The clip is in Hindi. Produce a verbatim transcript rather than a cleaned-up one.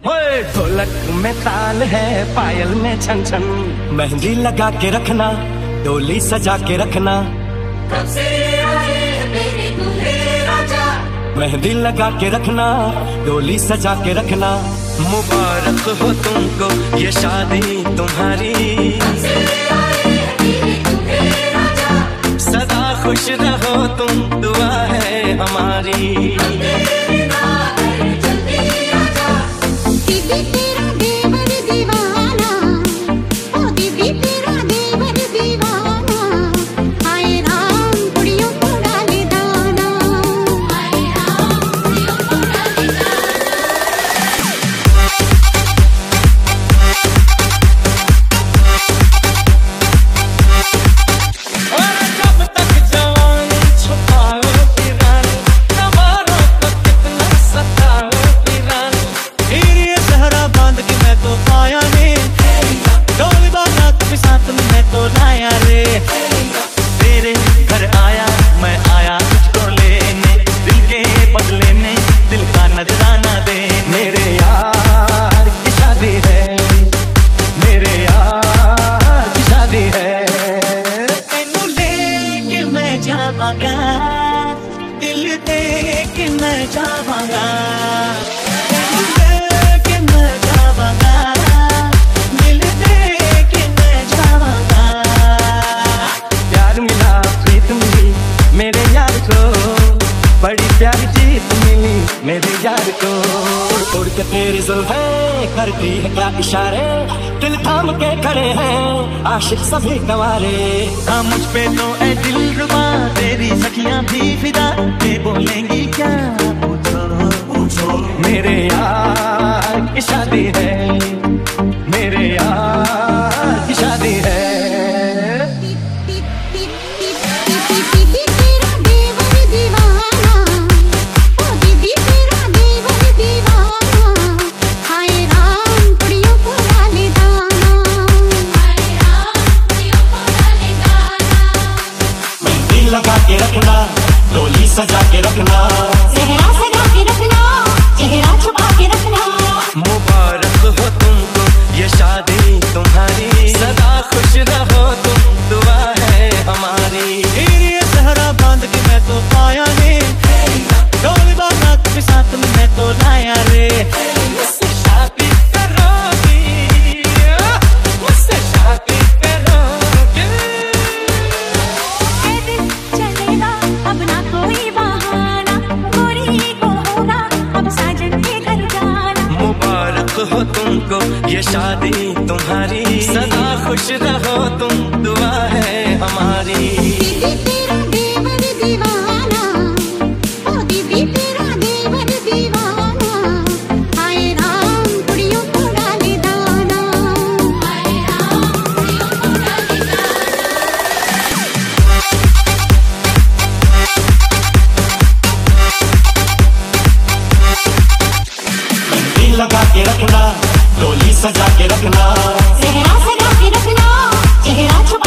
होए ढोलक में ताल है, पायल में छन छन, मेहंदी लगा के रखना, डोली सजा के रखना। कब से आए मेरे दूल्हे राजा, मेहंदी लगा के रखना, डोली सजा के रखना। मुबारक हो तुमको ये शादी तुम्हारी, कब से आए मेरे दूल्हे राजा, सदा खुश रहो तुम, दुआ है हमारी। दिल दे के मैं जावांगा, दिल दे के मैं जावांगा, दिल दे के मैं जावांगा। प्यार मिला प्रीत मिली मेरे यार को, बड़ी प्यारी जीत मिली मेरे यार को। उड़ उड़ के तेरी जुल्फें करती है क्या इशारे, दिल थाम के खड़े हैं आशिक सभी गवारे। हाँ मुझ पे तो ऐ दिल रुबा, तेरी सखियां भी फिदा, ये बोलेंगी क्या पूछो पूछो। मेरे यार की शादी है, मेरे यार की शादी है। लगा के रखना, डोली सजा के रखना, चेहरा सजा के रखना, चेहरा छुपा के रखना। मुबारक हो तुमको ये शादी तुम्हारी, सदा खुश रहो तुम, दुआ है हमारी। ये सहरा बांध के मैं तो आया रे, डोली बारात के साथ में मैं तो लाया रे। मुझसे शादी करोगी, मुझसे शादी करोगे। अब ना कोई बहाना, गोरी को होगा अब साजन के घर जाना। मुबारक हो तुमको ये शादी तुम्हारी, सदा खुश रहो तुम, दुआ है हमारी। दीदी तेरा देवर दीवाना, ओ दीदी तेरा देवर दीवाना, हाय राम कुड़ियों को डाले दाना, हाय राम कुड़ियों को डाले दाना। लगा के रखना, डोली सजा के रखना, चेहरा सजा के रखना, चेहरा छुपा